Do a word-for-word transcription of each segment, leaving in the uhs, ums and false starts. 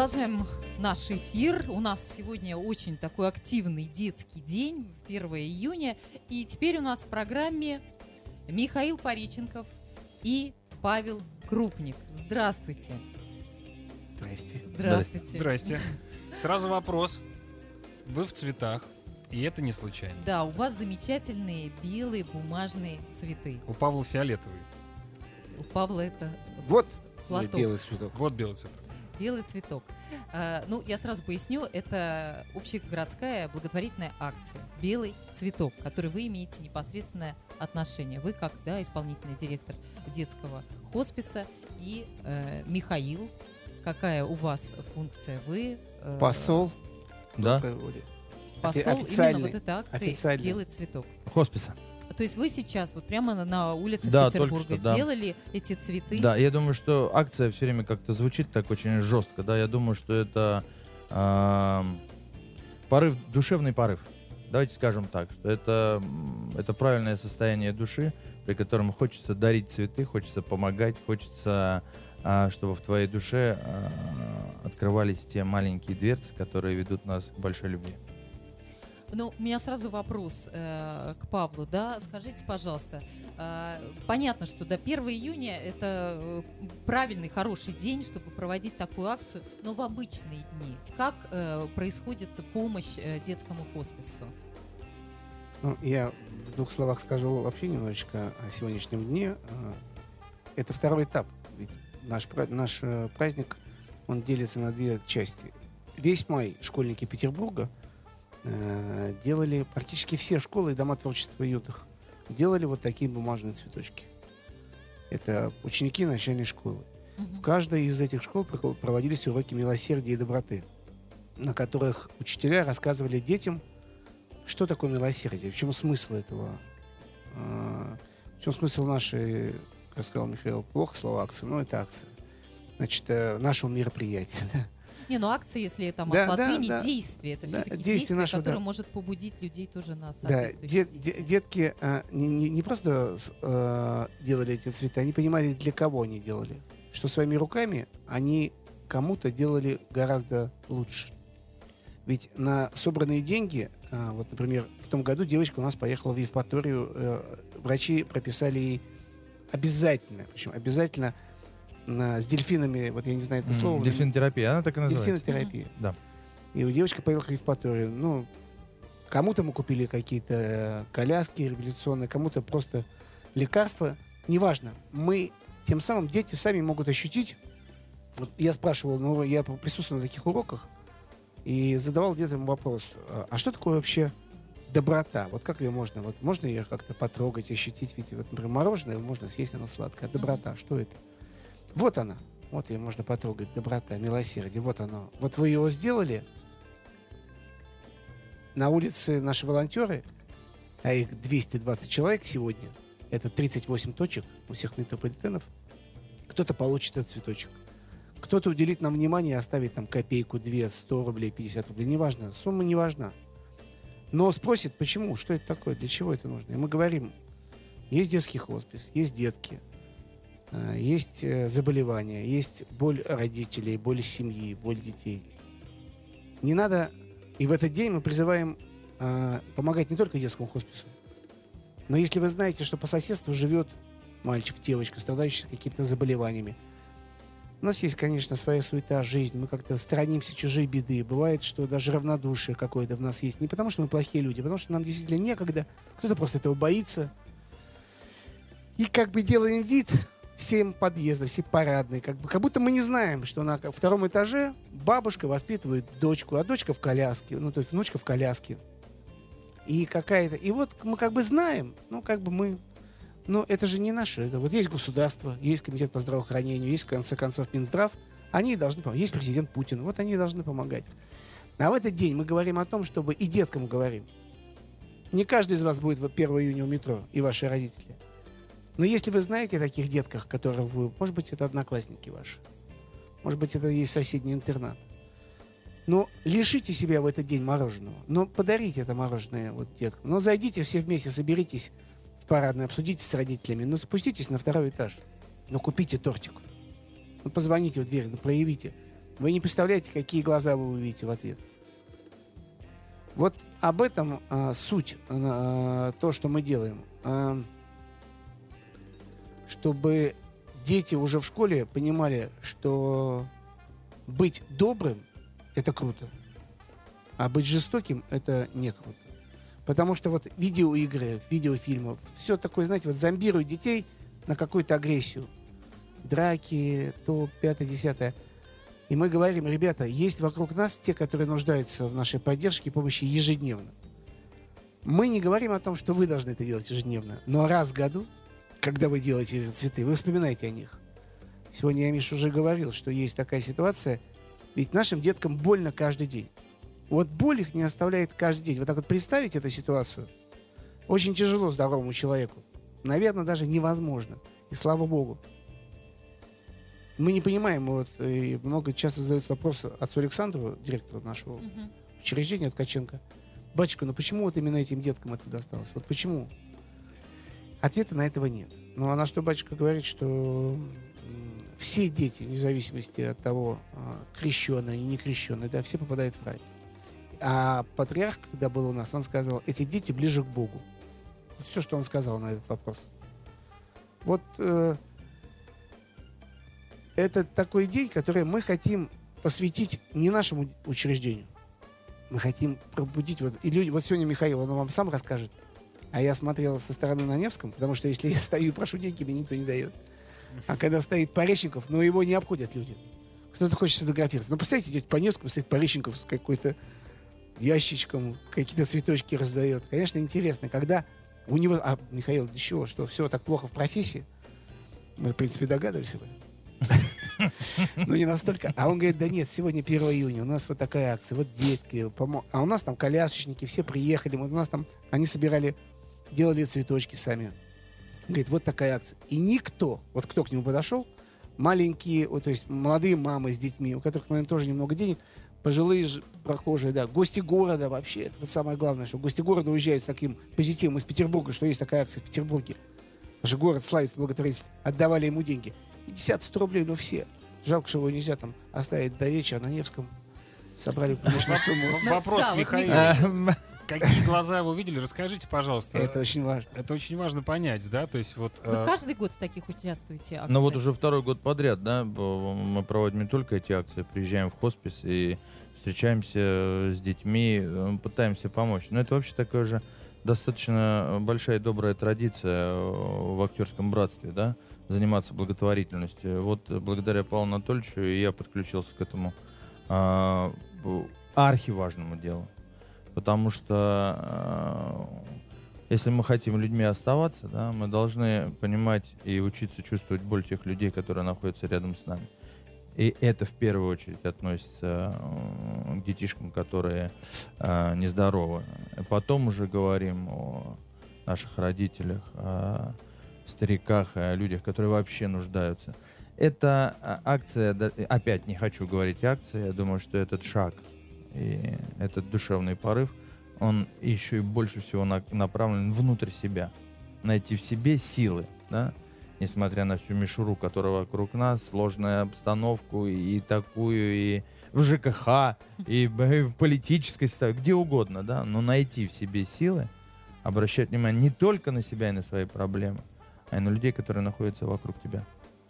Продолжаем наш эфир. У нас сегодня очень такой активный детский день, первое июня. И теперь у нас в программе Михаил Пореченков и Павел Крупник. Здравствуйте. Здрасте. Здравствуйте. Здрасте. Сразу вопрос. Вы в цветах, и это не случайно. Да, у вас замечательные белые бумажные цветы. У Павла фиолетовый. У Павла это Вот платок. белый цветок. Вот белый цветок. Белый цветок. А, ну, я сразу поясню, это общегородская благотворительная акция «Белый цветок», к которой вы имеете непосредственное отношение. Вы как, да, исполнительный директор детского хосписа, и э, Михаил, какая у вас функция? Вы э, Посол. Да. посол Официальный. именно вот этой акции Официальный. «Белый цветок». Хосписа. То есть вы сейчас вот прямо на, на улице Да, Петербурга только что, да. делали эти цветы? Да, я думаю, что акция все время как-то звучит так очень жестко, да, я думаю, что это э, порыв, душевный порыв. Давайте скажем так, что это, м, это правильное состояние души, при котором хочется дарить цветы, хочется помогать, хочется, э, чтобы в твоей душе э, открывались те маленькие дверцы, которые ведут нас к большой любви. Ну, у меня сразу вопрос э, к Павлу, да, скажите, пожалуйста, э, понятно, что до первого июня это э, правильный, хороший день, чтобы проводить такую акцию, но в обычные дни как э, происходит помощь э, детскому хоспису? Ну, я в двух словах скажу вообще немножечко о сегодняшнем дне. Это второй этап. Ведь наш, наш праздник, он делится на две части. Весь май школьники Петербурга делали, практически все школы и дома творчества и отдыха делали вот такие бумажные цветочки. Это ученики начальной школы. Угу. В каждой из этих школ проводились уроки милосердия и доброты, на которых учителя рассказывали детям, что такое милосердие, в чем смысл этого, в чем смысл нашей, как сказал Михаил, плохо слово акция, но это акция, значит, нашего мероприятия. Да? Не, ну акция, если там да, от латыни, да, действие, это да, все-таки действие, действие, нашего, которое да. может побудить людей тоже на Да, соответствующие дет, действия. де, детки а, не, не, не просто а, делали эти цветы, они понимали, для кого они делали. Что своими руками они кому-то делали гораздо лучше. Ведь на собранные деньги, а, вот, например, в том году девочка у нас поехала в Евпаторию, а, врачи прописали ей обязательно, причем обязательно на, с дельфинами, вот я не знаю это Mm, слово. дельфинотерапия, она так и называется. Дельфинотерапия. Mm-hmm. Да. И девочка поехала в Евпаторию. Ну, кому-то мы купили какие-то коляски революционные, кому-то просто лекарства. Неважно. Мы, тем самым, дети сами могут ощутить. Вот я спрашивал, ну, я присутствовал на таких уроках и задавал детям вопрос, а что такое вообще доброта? Вот как ее можно? Вот можно ее как-то потрогать, ощутить? Ведь, вот, например, мороженое можно съесть, оно сладкое. Доброта, что это? Вот она. Вот ее можно потрогать. Доброта, милосердие. Вот оно. Вот вы его сделали. На улице наши волонтеры, а их двести двадцать человек сегодня, это тридцать восемь точек у всех метрополитенов, кто-то получит этот цветочек. Кто-то уделит нам внимание и оставит нам копейку, две, сто рублей, пятьдесят рублей. Неважно. Сумма не важна. Но спросит, почему, что это такое, для чего это нужно. И мы говорим, есть детский хоспис, есть детки, есть заболевания, есть боль родителей, боль семьи, боль детей. Не надо... И в этот день мы призываем э, помогать не только детскому хоспису, но если вы знаете, что по соседству живет мальчик, девочка, страдающий какими-то заболеваниями. У нас есть, конечно, своя суета, жизнь, мы как-то сторонимся чужой беды. Бывает, что даже равнодушие какое-то в нас есть. Не потому, что мы плохие люди, а потому, что нам действительно некогда. Кто-то просто этого боится. И как бы делаем вид... Всем подъезды, все парадные, как бы, как будто мы не знаем, что на втором этаже бабушка воспитывает дочку, а дочка в коляске, ну, то есть внучка в коляске. И какая-то... И вот мы как бы знаем, ну, как бы мы... Но это же не наше. Это вот есть государство, есть комитет по здравоохранению, есть, в конце концов, Минздрав. Они должны помогать. Есть президент Путин. Вот они должны помогать. А в этот день мы говорим о том, чтобы... И деткам говорим. Не каждый из вас будет первого июня у метро, и ваши родители. Но если вы знаете о таких детках, которых вы... Может быть, это одноклассники ваши. Может быть, это есть соседний интернат. Но лишите себя в этот день мороженого. Но подарите это мороженое вот деткам. Но зайдите все вместе, соберитесь в парадной, обсудите с родителями. Но спуститесь на второй этаж. Но купите тортик. Ну, позвоните в дверь, ну, проявите. Вы не представляете, какие глаза вы увидите в ответ. Вот об этом а, суть, а, то, что мы делаем. А, чтобы дети уже в школе понимали, что быть добрым — это круто, а быть жестоким — это не круто. Потому что вот видеоигры, видеофильмы, все такое, знаете, вот зомбируют детей на какую-то агрессию. Драки, то, пятое, десятое. И мы говорим: ребята, есть вокруг нас те, которые нуждаются в нашей поддержке и помощи ежедневно. Мы не говорим о том, что вы должны это делать ежедневно, но раз в году, когда вы делаете цветы, вы вспоминаете о них. Сегодня я, Миша, уже говорил, что есть такая ситуация, ведь нашим деткам больно каждый день. Вот боль их не оставляет каждый день. Вот так вот представить эту ситуацию очень тяжело здоровому человеку. Наверное, даже невозможно. И слава богу. Мы не понимаем, вот, и много часто задают вопрос отцу Александру, директору нашего uh-huh. учреждения Ткаченко: батюшка, ну почему вот именно этим деткам это досталось? Вот почему? Ответа на этого нет. Ну а на что батюшка говорит, что все дети, вне зависимости от того, крещеные или не крещеные, да, все попадают в рай. А патриарх, когда был у нас, он сказал: эти дети ближе к Богу. Вот все, что он сказал на этот вопрос. Вот э, это такой день, который мы хотим посвятить не нашему учреждению. Мы хотим пробудить. Вот, и люди, вот сегодня Михаил, он вам сам расскажет. А я смотрел со стороны на Невском, потому что если я стою и прошу деньги, мне никто не дает. А когда стоит Пореченков, ну его не обходят люди. Кто-то хочет сфотографироваться. Ну, представляете, идет по Невскому, стоит Пореченков с какой-то ящичком, какие-то цветочки раздает. Конечно, интересно, когда у него... А, Михаил, для чего? Что все так плохо в профессии? Мы, в принципе, догадывались об этом. Ну, не настолько. А он говорит: да нет, сегодня первое июня, у нас вот такая акция, вот детки. А у нас там колясочники, все приехали. У нас там... Они собирали, делали цветочки сами. Говорит: вот такая акция. И никто, вот кто к нему подошел, маленькие, вот, то есть молодые мамы с детьми, у которых, наверное, тоже немного денег, пожилые прохожие, да, гости города вообще. Это вот самое главное, что гости города уезжают с таким позитивом из Петербурга, что есть такая акция в Петербурге. Потому что город славится благотворительность. Отдавали ему деньги. пятьдесят рублей, ну все. Жалко, что его нельзя там оставить до вечера на Невском. Собрали, конечно, сумму. Вопрос, Михаил. Какие глаза вы увидели? Расскажите, пожалуйста. Это очень важно. Это очень важно понять, да? То есть вот. Вы каждый год в таких участвуете акциях? Ну вот уже второй год подряд, да, мы проводим не только эти акции, приезжаем в хоспис и встречаемся с детьми, пытаемся помочь. Но это вообще такая же достаточно большая и добрая традиция в актерском братстве, да, заниматься благотворительностью. Вот благодаря Павлу Анатольевичу я подключился к этому а, архиважному делу. Потому что э, если мы хотим людьми оставаться, да, мы должны понимать и учиться чувствовать боль тех людей, которые находятся рядом с нами. И это в первую очередь относится э, к детишкам, которые э, нездоровы. И потом уже говорим о наших родителях, о стариках, о людях, которые вообще нуждаются. Эта акция, опять не хочу говорить акция, я думаю, что этот шаг и этот душевный порыв, он еще и больше всего на, направлен внутрь себя. Найти в себе силы, да? Несмотря на всю мишуру, которая вокруг нас, сложную обстановку и, и такую, и в ЖКХ, и, и в политической составе, где угодно, да? Но найти в себе силы, обращать внимание не только на себя и на свои проблемы, а и на людей, которые находятся вокруг тебя.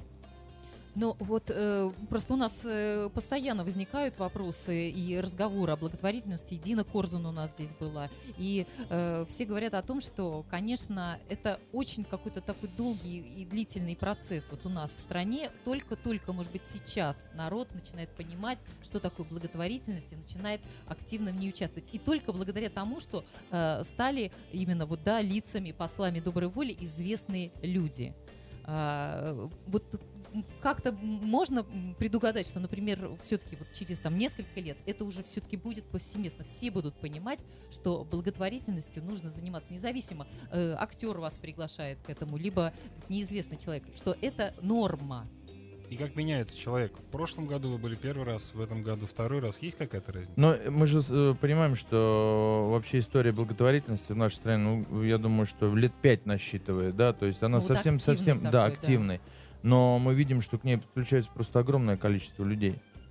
Ну вот э, просто у нас э, постоянно возникают вопросы и разговоры о благотворительности. И Дина Корзун у нас здесь была. И э, все говорят о том, что, конечно, это очень какой-то такой долгий и длительный процесс. Вот у нас в стране только-только, может быть, сейчас народ начинает понимать, что такое благотворительность, и начинает активно в ней участвовать. И только благодаря тому, что э, стали именно вот, да, лицами, послами доброй воли известные люди. А, вот как-то можно предугадать, что, например, все-таки вот через там несколько лет это уже все-таки будет повсеместно. Все будут понимать, что благотворительностью нужно заниматься независимо. Э, актер вас приглашает к этому, либо неизвестный человек, что это норма. И как меняется человек? В прошлом году вы были первый раз, в этом году второй раз. Есть какая-то разница? Но мы же э, понимаем, что вообще история благотворительности в нашей стране, ну, я думаю, что лет пять насчитывает, да, то есть она ну, совсем-совсем, вот да, такой, активной. Да. Но мы видим, что к ней подключается просто огромное количество людей.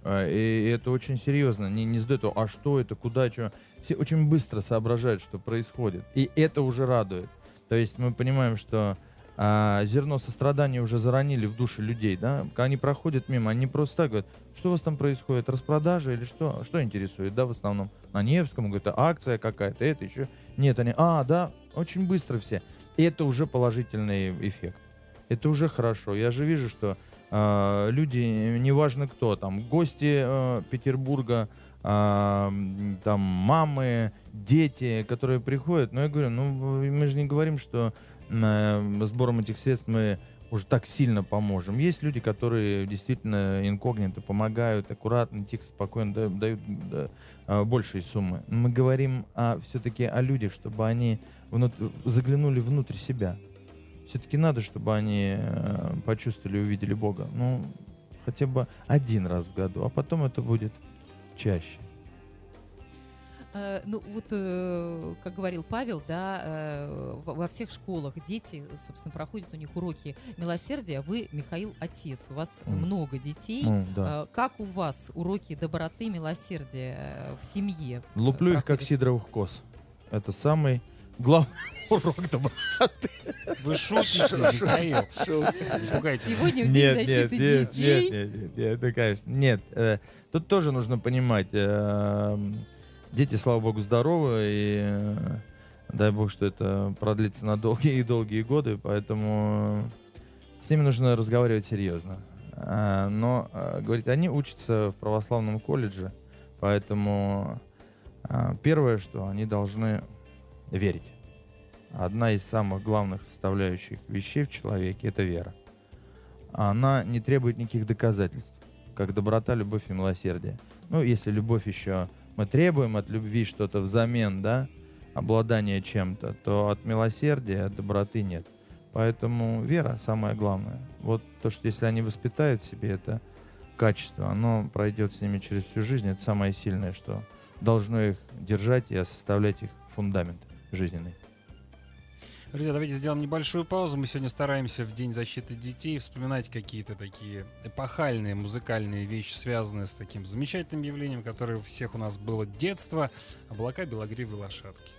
А, И это очень серьезно. Не, не задают, а что это, куда, что. Все очень быстро соображают, что происходит. И это уже радует. То есть мы понимаем, что а, зерно сострадания уже заронили в души людей, да? Когда они проходят мимо, они просто так говорят, что у вас там происходит, распродажа или что? Что интересует, да, в основном? На Невском, говорят, акция какая-то, это еще. Нет, они, а, да, очень быстро все. И это уже положительный эффект. Это уже хорошо. Я же вижу, что э, люди, неважно кто, там, гости э, Петербурга, э, там, мамы, дети, которые приходят. Но я говорю, ну, мы же не говорим, что э, сбором этих средств мы уже так сильно поможем. Есть люди, которые действительно инкогнито помогают, аккуратно, тихо, спокойно да, дают да, э, большие суммы. Мы говорим о, все-таки о людях, чтобы они внут- заглянули внутрь себя. Все-таки надо, чтобы они э, почувствовали и увидели Бога. Ну, хотя бы один раз в году, а потом это будет чаще. Э, ну, вот, э, как говорил Павел, да, э, во во всех школах дети, собственно, проходят у них уроки милосердия. Вы, Михаил, отец, у вас М. много детей. Ну, да. Э, Как у вас уроки доброты, милосердия э, в семье? э, Луплю их, как проходят? сидоровых коз. Это самый главный урок доброты. Вы шутите, Михаил. Не пугайте. Сегодня в День защиты нет, детей. нет, нет, нет, ну, конечно. Нет, э, тут тоже нужно понимать, э, дети, слава богу, здоровы, и э, дай бог, что это продлится на долгие и долгие годы, поэтому с ними нужно разговаривать серьезно. А, но, а, говорить, они учатся в православном колледже, поэтому а, первое, что они должны верить. Одна из самых главных составляющих вещей в человеке — это вера. Она не требует никаких доказательств, как доброта, любовь и милосердие. Ну, если любовь еще мы требуем от любви что-то взамен, да, обладание чем-то, то от милосердия, от доброты нет. Поэтому вера самое главное. Вот то, что если они воспитают в себе это качество, оно пройдет с ними через всю жизнь. Это самое сильное, что должно их держать и составлять их фундамент жизненный. Друзья, давайте сделаем небольшую паузу. Мы сегодня стараемся в День защиты детей вспоминать какие-то такие эпохальные музыкальные вещи, связанные с таким замечательным явлением, которое у всех у нас было детство. Облака белогривой лошадки.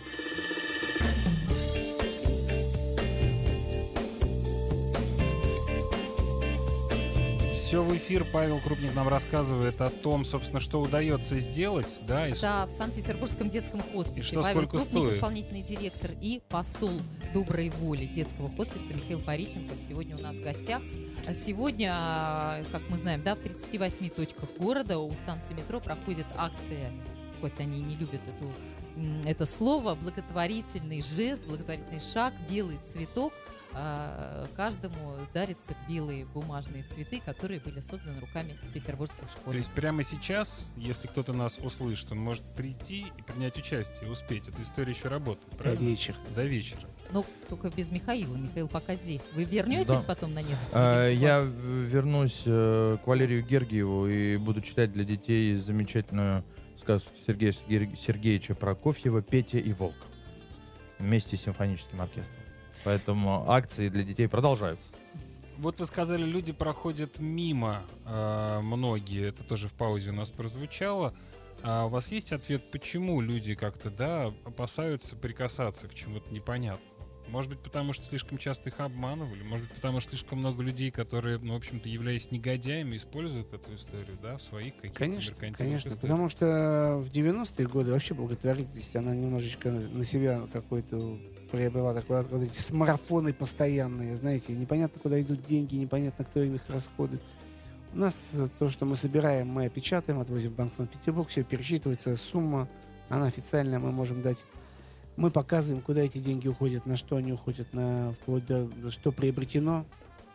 Все в эфир. Павел Крупник нам рассказывает о том, собственно, что удается сделать, да, и Да, в Санкт-Петербургском детском хосписе. И что, Павел сколько Крупник, стоит? исполнительный директор, и посол доброй воли детского хосписа Михаил Пореченков сегодня у нас в гостях. А Сегодня, а, как мы знаем, да, в тридцати восьми точках города у станции метро проходит акция, хоть они и не любят эту, м, это слово, благотворительный жест, благотворительный шаг, белый цветок. А, Каждому дарятся белые бумажные цветы, которые были созданы руками петербургских То школьников. есть прямо сейчас, если кто-то нас услышит, он может прийти и принять участие, успеть. Эта история еще работает, До правильно? вечера. До вечера. Ну, только без Михаила. Михаил пока здесь. Вы вернетесь Да. потом на Невском? А, Или у Я вас- в- вернусь э, к Валерию Гергиеву и буду читать для детей замечательную сказку Сергея Серге- Сергеевича Прокофьева «Петя и волк» вместе с симфоническим оркестром. Поэтому акции для детей продолжаются. Вот вы сказали, люди проходят мимо, э, многие, это тоже в паузе у нас прозвучало. А у вас есть ответ, почему люди как-то, да, опасаются прикасаться к чему-то непонятному? Может быть, потому что слишком часто их обманывали? Может быть, потому что слишком много людей, которые, ну, в общем-то, являясь негодяями, используют эту историю, да, в своих каких-то Конечно, меркантильных конечно. историях? Потому что в девяностые годы вообще благотворительность, она немножечко на на себя какой-то приобрела такой, вот эти с марафоны постоянные, знаете, непонятно, куда идут деньги, непонятно, кто им их расходует. У нас э, то, что мы собираем, мы опечатаем, отвозим в Банк Санкт-Петербург, все пересчитывается, сумма, она официальная, мы можем дать. Мы показываем, куда эти деньги уходят, на что они уходят, на, вплоть до до что приобретено.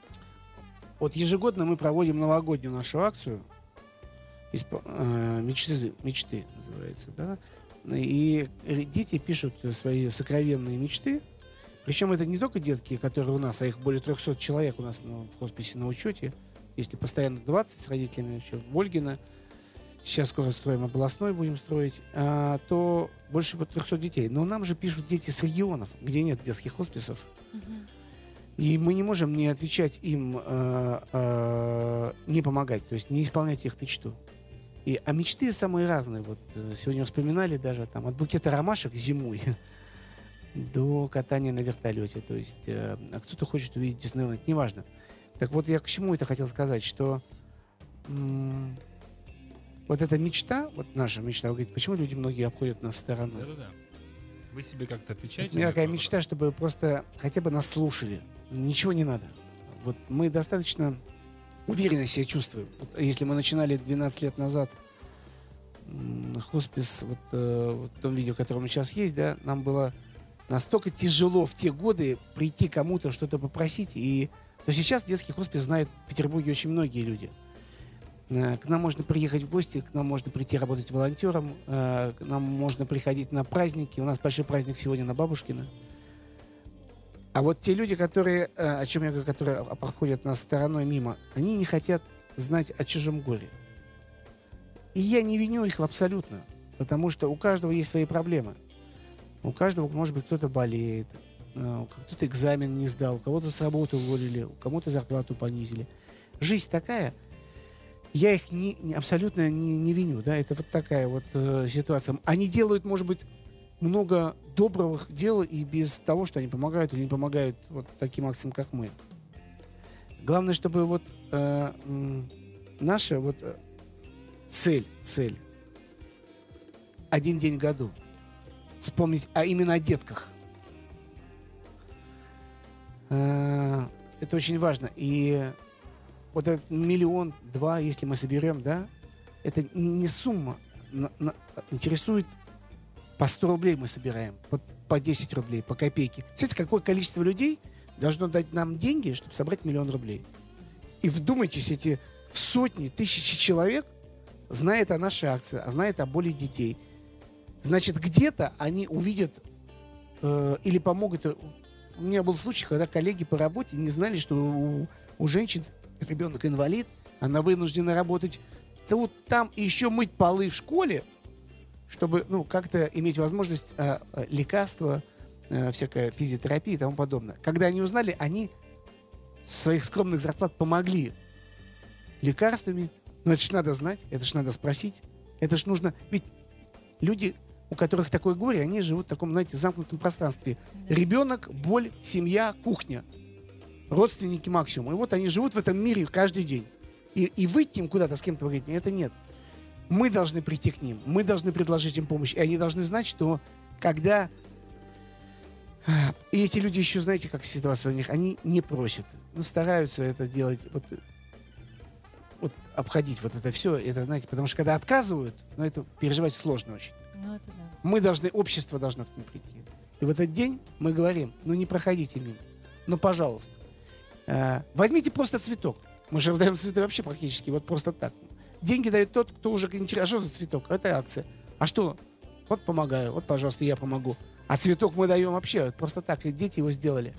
Вот ежегодно мы проводим новогоднюю нашу акцию, испо- э, мечты, мечты называется, да, и ре- дети пишут свои сокровенные мечты, причем это не только детки, которые у нас, а их более трехсот человек у нас на- в хосписе на учете, если постоянно двадцать с родителями, еще в Ольгино, сейчас скоро строим областной, будем строить, а, то больше бы трехсот детей. Но нам же пишут дети с регионов, где нет детских хосписов. Мгм. И мы не можем не отвечать им, э, э, не помогать, то есть не исполнять их мечту. И, а мечты самые разные. Вот э, сегодня вспоминали даже там от букета ромашек зимой до катания на вертолете. То есть э, а кто-то хочет увидеть Диснейленд, неважно. Так вот, я к чему это хотел сказать, что м- вот эта мечта, вот наша мечта, вы говорите, почему люди многие обходят нас стороной? Да-да-да. Вы себе как-то отвечаете? У меня на такая этот мечта, вопрос? чтобы просто хотя бы нас слушали. Ничего не надо. Вот мы достаточно уверенно себя чувствуем. Вот если мы начинали двенадцать лет назад м, хоспис, вот, э, вот в том видео, которое сейчас есть, да, нам было настолько тяжело в те годы прийти кому-то что-то попросить. И то сейчас детский хоспис знают в Петербурге очень многие люди. Э, К нам можно приехать в гости, к нам можно прийти работать волонтером, э, к нам можно приходить на праздники. У нас большой праздник сегодня на Бабушкина. А вот те люди, которые, э, о чем я говорю, которые о- проходят нас стороной мимо, они не хотят знать о чужом горе. И я не виню их абсолютно, потому что у каждого есть свои проблемы. У каждого, может быть, кто-то болеет, э, кто-то экзамен не сдал, у кого-то с работы уволили, у кому-то зарплату понизили. Жизнь такая. Я их не, не- абсолютно не, не виню, да, это вот такая вот э, ситуация. Они делают, может быть, много добрых дел и без того, что они помогают или не помогают вот таким акциям, как мы. Главное, чтобы вот э, м, наша вот э, цель, цель один день в году вспомнить, а именно о детках. Э, это очень важно. И вот этот миллион, два, если мы соберем, да, это не, не сумма. На- на- интересует по сто рублей мы собираем, по, по десять рублей, по копейке. Знаете, какое количество людей должно дать нам деньги, чтобы собрать миллион рублей? И вдумайтесь, эти сотни, тысячи человек знают о нашей акции, а знают о боли детей. Значит, где-то они увидят э, или помогут. У меня был случай, когда коллеги по работе не знали, что у, у женщин ребенок инвалид, она вынуждена работать тут, там и еще мыть полы в школе, чтобы, ну, как-то иметь возможность э, э, лекарства, э, всякая физиотерапия и тому подобное. Когда они узнали, они с своих скромных зарплат помогли лекарствами. Но это ж надо знать, это ж надо спросить. Это ж нужно... Ведь люди, у которых такое горе, они живут в таком, знаете, замкнутом пространстве. Да. Ребенок, боль, семья, кухня. Родственники максимум. И вот они живут в этом мире каждый день. И, и выйти им куда-то с кем-то поговорить, это нет. Мы должны прийти к ним, мы должны предложить им помощь. И они должны знать, что когда... И эти люди еще, знаете, как ситуация у них, они не просят. Ну, стараются это делать, вот, вот обходить вот это все. Это, знаете, потому что когда отказывают, ну, это переживать сложно очень. Ну, это да. Мы должны, общество должно к ним прийти. И в этот день мы говорим, ну, не проходите мимо. Ну, пожалуйста. Э, возьмите просто цветок. Мы же раздаем цветы вообще практически вот просто так. Деньги дает тот, кто уже интересен. А что за цветок? Это акция. А что? Вот помогаю. Вот, пожалуйста, я помогу. А цветок мы даем вообще вот просто так. И дети его сделали.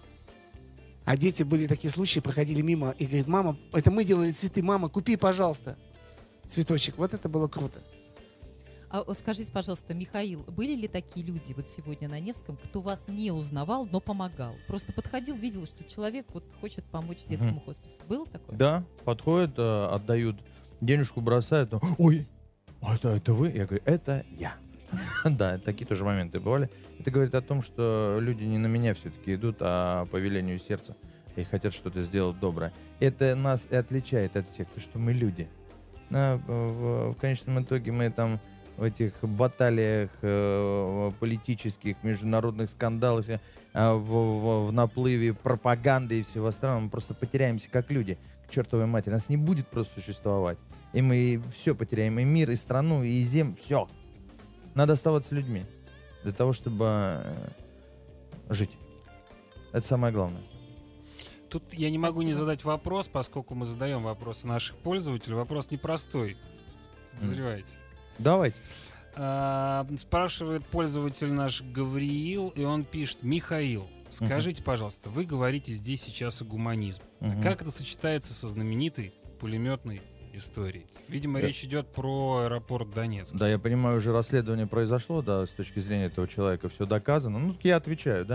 А дети, были такие случаи, проходили мимо и говорят, мама, это мы делали цветы. Мама, купи, пожалуйста, цветочек. Вот это было круто. А вот скажите, пожалуйста, Михаил, были ли такие люди вот сегодня на Невском, кто вас не узнавал, но помогал? Просто подходил, видел, что человек вот хочет помочь детскому Мгм. хоспису. Было такое? Да, подходят, э, отдают денежку, бросают. ну, Ой, а это, это вы? Я говорю, это я. Да, такие тоже моменты бывали. Это говорит о том, что люди не на меня все-таки идут, а по велению сердца. И хотят что-то сделать доброе. Это нас и отличает от всех, потому что мы люди. На- в, в конечном итоге мы там в этих баталиях э, политических, международных скандалах, э, в, в- в наплыве пропаганды и всего остального мы просто потеряемся как люди. К чертовой матери. Нас не будет просто существовать. И мы все потеряем. И мир, и страну, и землю. Все. Надо оставаться людьми. Для того, чтобы э, жить. Это самое главное. Тут я не могу не Спасибо. задать вопрос, поскольку мы задаем вопросы наших пользователей. Вопрос непростой. Подозреваете? Давайте. А, спрашивает пользователь наш Гавриил, и он пишет: Михаил, скажите, пожалуйста, вы говорите здесь сейчас о гуманизме. Мгм. Как это сочетается со знаменитой пулеметной историей? Видимо, Да. речь идет про аэропорт Донецк. Да, я понимаю, уже расследование произошло, да, с точки зрения этого человека все доказано. Ну, я отвечаю, да.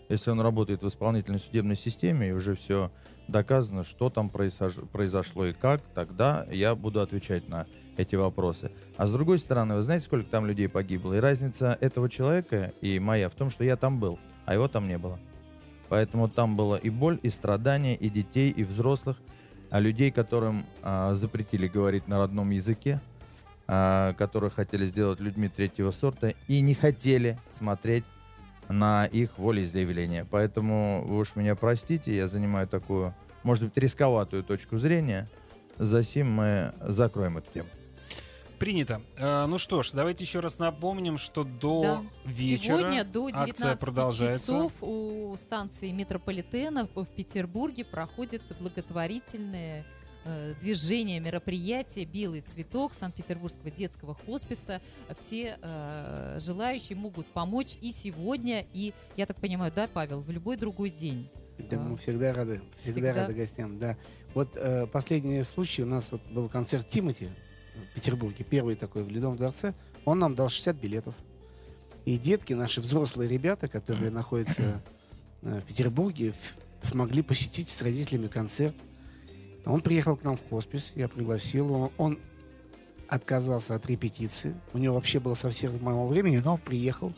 Если он работает в исполнительной судебной системе и уже все доказано, что там произош- произошло и как, тогда я буду отвечать на эти вопросы. А с другой стороны, вы знаете, сколько там людей погибло? И разница этого человека и моя в том, что я там был, а его там не было. Поэтому там была и боль, и страдания, и детей, и взрослых, а людей, которым а, запретили говорить на родном языке, а, которых хотели сделать людьми третьего сорта и не хотели смотреть на их волеизъявление. Поэтому вы уж меня простите, я занимаю такую, может быть, рисковатую точку зрения. Засим мы закроем эту тему. Принято. Э, ну что ж, давайте еще раз напомним, что до Да. вечера Сегодня до акция девятнадцати продолжается. часов у станции метрополитена в Петербурге проходит благотворительное э, движение, мероприятие «Белый цветок» Санкт-Петербургского детского хосписа. Все э, желающие могут помочь и сегодня, и, я так понимаю, да, Павел, в любой другой день. Да, мы всегда рады, всегда, Всегда. рады гостям, да. Вот э, последний случай, у нас вот был концерт Тимати в Петербурге, первый такой в Ледовом дворце. Он нам дал шестьдесят билетов. И детки, наши взрослые ребята, которые находятся э, в Петербурге, в- смогли посетить с родителями концерт. Он приехал к нам в хоспис, я пригласил его. Он отказался от репетиции. У него вообще было совсем мало времени, но он приехал.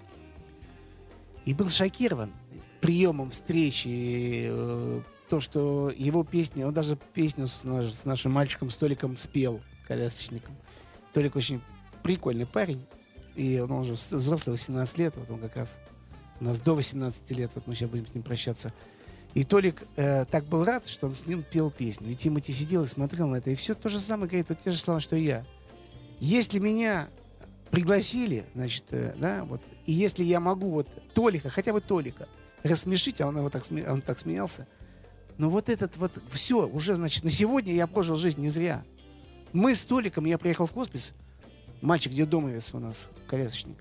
И был шокирован приемом встречи, э, то, что его песни, он даже песню с, наш- с нашим мальчиком Столиком спел, колясочником. Толик очень прикольный парень, и он, он уже вз- взрослый, восемнадцать лет, вот он как раз у нас до восемнадцати лет, вот мы сейчас будем с ним прощаться. И Толик э, так был рад, что он с ним пел песню. И Тимати сидел и смотрел на это, и все то же самое говорит, вот те же слова, что и я. Если меня пригласили, значит, э, да, вот, и если я могу вот Толика, хотя бы Толика, рассмешить, а он его так, сме- он так смеялся, но вот этот вот, все, уже, значит, на сегодня я прожил жизнь не зря. Мы с Толиком, я приехал в хоспис, мальчик детдомовец у нас, колясочник,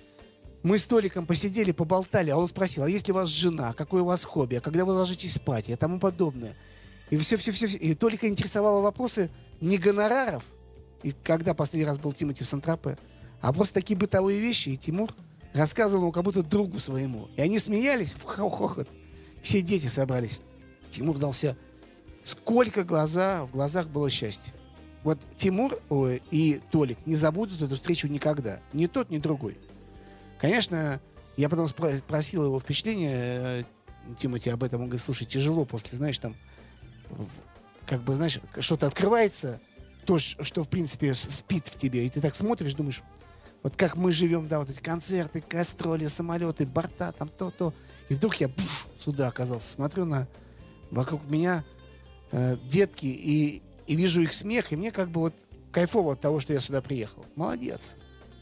мы с Толиком посидели, поболтали, а он спросил, а есть ли у вас жена, какое у вас хобби, а когда вы ложитесь спать и тому подобное. И все-все-все. И Толика интересовало вопросы не гонораров, и когда последний раз был Тимати в Сан-Тропе, а просто такие бытовые вещи, и Тимур рассказывал ему как будто другу своему. И они смеялись в хохот. Все дети собрались. Тимур дал все. Сколько глаза, в глазах было счастье. Вот Тимур ой, и Толик не забудут эту встречу никогда. Ни тот, ни другой. Конечно, я потом спро- просил его впечатление, э, Тимати об этом, он говорит, слушай, тяжело после, знаешь, там, в- как бы, знаешь, что-то открывается, то, ш- что, в принципе, с- спит в тебе, и ты так смотришь, думаешь, вот как мы живем, да, вот эти концерты, гастроли, самолеты, борта, там то-то, и вдруг я пуш, сюда оказался, смотрю на, вокруг меня э, детки, и, и вижу их смех, и мне как бы вот кайфово от того, что я сюда приехал. Молодец.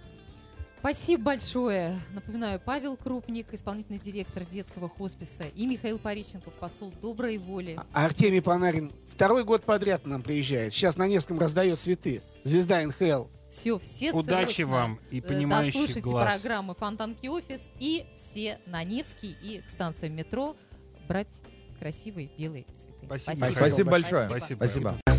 Спасибо большое. Напоминаю, Павел Крупник, исполнительный директор детского хосписа, и Михаил Пореченков, посол доброй воли. А Артемий Панарин второй год подряд к нам приезжает. Сейчас на Невском раздает цветы. Звезда эн ха эл. Все, все Удачи срочно, вам и э, понимающих дослушайте глаз. программы «Фонтанки офис» и все на Невский и к станциям метро брать красивые белые цветы. Спасибо. Спасибо большое. Спасибо. Спасибо.